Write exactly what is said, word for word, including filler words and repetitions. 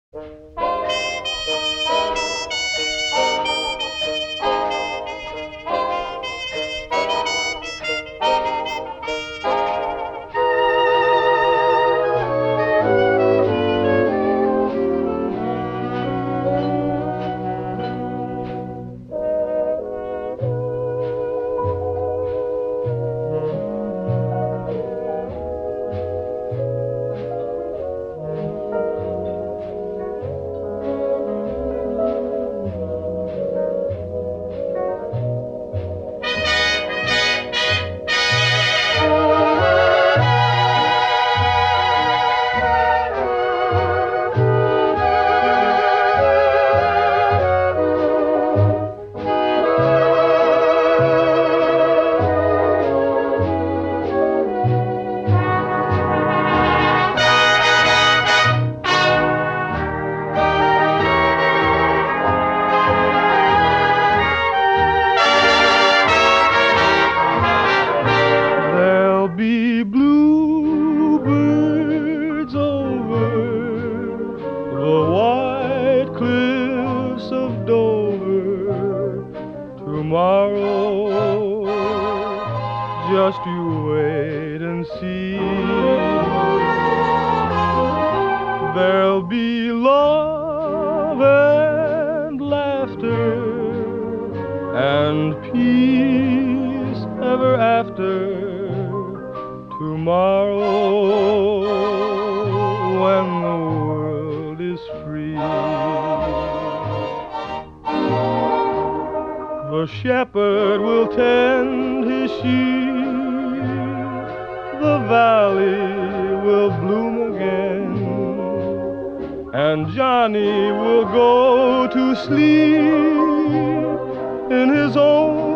There'll be bluebirds over the white cliffs of Dover tomorrow. Just you wait and see. There'll be love and laughter and peace ever after tomorrow, when the world is free. The shepherd will tend his sheep, the valley will bloom again, and Johnny will go to sleep in his own